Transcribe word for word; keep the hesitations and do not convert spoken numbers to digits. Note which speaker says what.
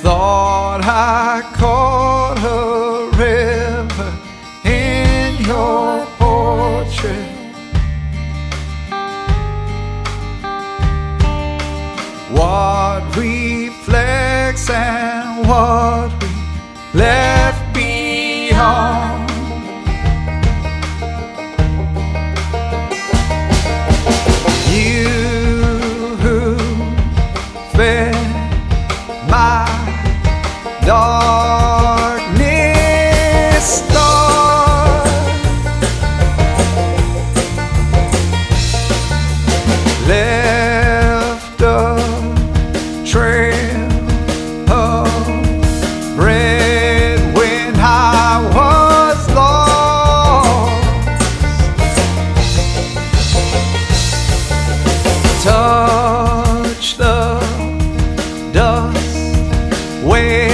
Speaker 1: Thought I caught a river in your portrait. What reflects and what we left behind. You who fed my darkness star, left a trail of red when I was lost. Touch the dust where